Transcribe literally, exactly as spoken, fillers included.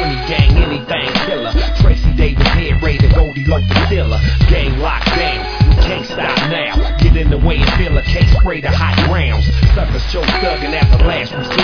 money gang, anything killer. Tracy Davis head raided, Goldie Loc the killer. Gang locked down, we can't stop now. Get in the way and feel a case spray the hot rounds. Suckers show thuggin' at the last resort.